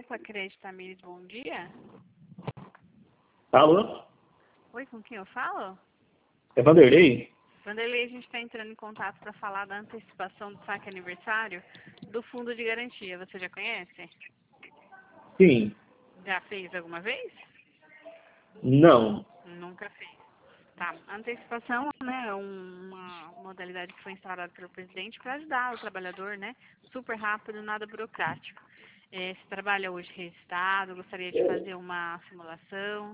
Opa, Crédito Tamires, bom dia. Alô? Oi, com quem eu falo? É Vanderlei? Vanderlei, a gente está entrando em contato para falar da antecipação do saque aniversário do Fundo de Garantia. Você já conhece? Sim. Já fez alguma vez? Não. Nunca fez. Tá. A antecipação, né, é uma modalidade que foi instaurada pelo presidente para ajudar o trabalhador, né? Super rápido, nada burocrático. Você trabalha hoje registrado, gostaria de fazer uma simulação?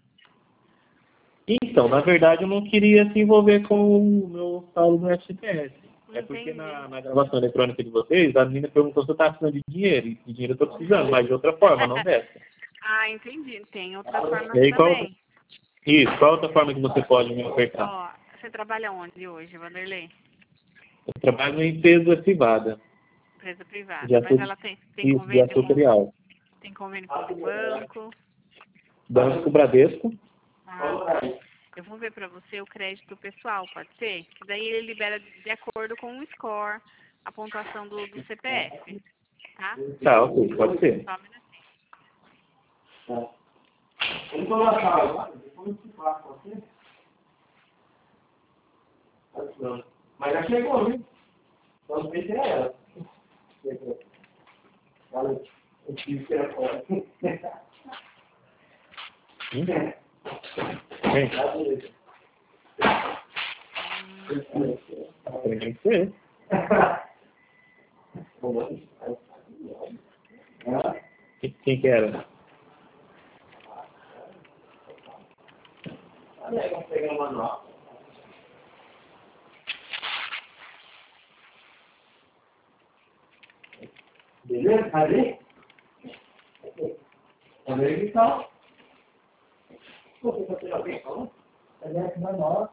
Então, na verdade, eu não queria se envolver com o meu saldo no FGTS. É porque Entendi. na gravação eletrônica de vocês, a menina perguntou se eu estava precisando de dinheiro. E de dinheiro eu estou precisando, mas de outra forma, não dessa. Ah, entendi. Tem outras formas E aí, também. qual outra forma que você pode me ofertar? Ó, você trabalha onde hoje, Vanderlei? Eu trabalho em empresa privada, Empresa privada. de Mas açúcar, ela tem isso, de convênio açúcar com e álcool. tem convênio com algum banco? Banco Bradesco. Ah, eu vou ver para você o crédito pessoal, pode ser? Que daí ele libera de acordo com o score, a pontuação do CPF, tá? Tá, ok, pode ser. Só um minutinho. Eu estou na sala, depois eu te passo, ok? Mas já chegou, viu? Só não sei se é ela. Chegou. Olha, eu tive que ir fora. Vem. Tem que ser. Quem que era? Vamos pegar o manual. Beleza? Ali? Cadê ele então? Você vai tirar bem, não? Cadê esse manual?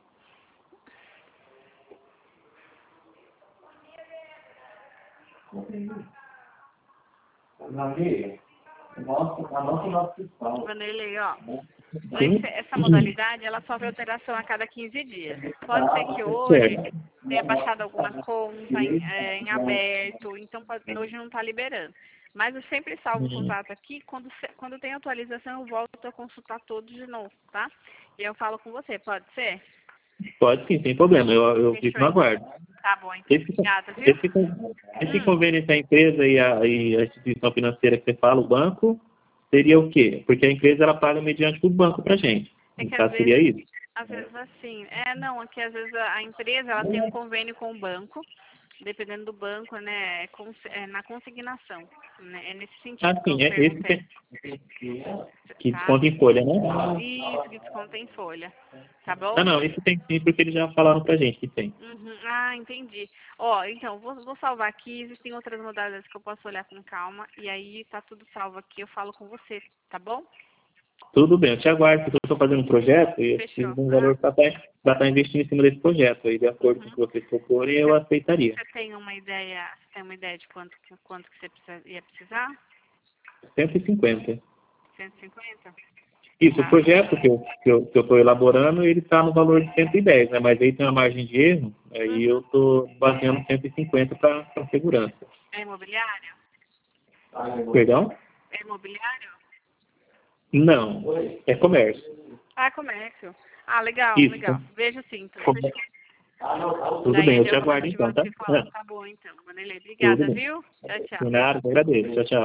Nossa fiscal. Vanderlei, ó. Sim. Essa modalidade, ela sofre alteração a cada 15 dias. Pode ser que hoje Certo. tenha baixado alguma conta em aberto, então hoje não está liberando. Mas eu sempre salvo o Uhum. contato aqui, quando tem atualização eu volto a consultar todos de novo, tá? E eu falo com você, pode ser? Pode sim, sem problema. Eu fico Fechou no então. aguardo. Tá bom, então. Esse, Obrigada, viu? esse convênio entre a empresa e a instituição financeira que você fala, o banco, seria o quê? Porque a empresa ela paga mediante o banco para gente. É No que caso, seria isso? às vezes assim, não, é que às vezes a empresa ela tem um convênio com o banco, dependendo do banco, né, é na consignação, né, é nesse Ah, sentido que eu sim, é esse perguntei, que tá? desconta em folha, né? Isso, que desconta em folha, tá Ah, bom? não, esse tem sim, porque eles já falaram pra gente que tem. Uhum. Ah, entendi. Ó, então, vou salvar aqui, existem outras modalidades que eu posso olhar com calma, e aí tá tudo salvo aqui, eu falo com você, tá bom? Tudo bem, eu te aguardo, porque eu estou fazendo um projeto e eu preciso Fechou. de um valor para estar investindo em cima desse projeto. Aí, de acordo com o Uhum. que vocês proporem, eu aceitaria. Você tem uma ideia, de quanto que ia precisar? 150. 150? Isso, o Tá. projeto que eu estou elaborando, ele está no valor de 110, né? Mas aí tem uma margem de erro, aí eu Uhum. estou baseando 150 para segurança. É imobiliário? Perdão? É imobiliário? Não, é comércio. Ah, comércio. Ah, legal, Isso. legal. Vejo sim, então. Tudo Daí bem, a eu te aguardo gente então, volta tá? a se falar. Tá bom, então. Vanderlei, Tudo obrigada, bem. viu? Tchau, tchau. Por nada, agradeço. Tchau, tchau.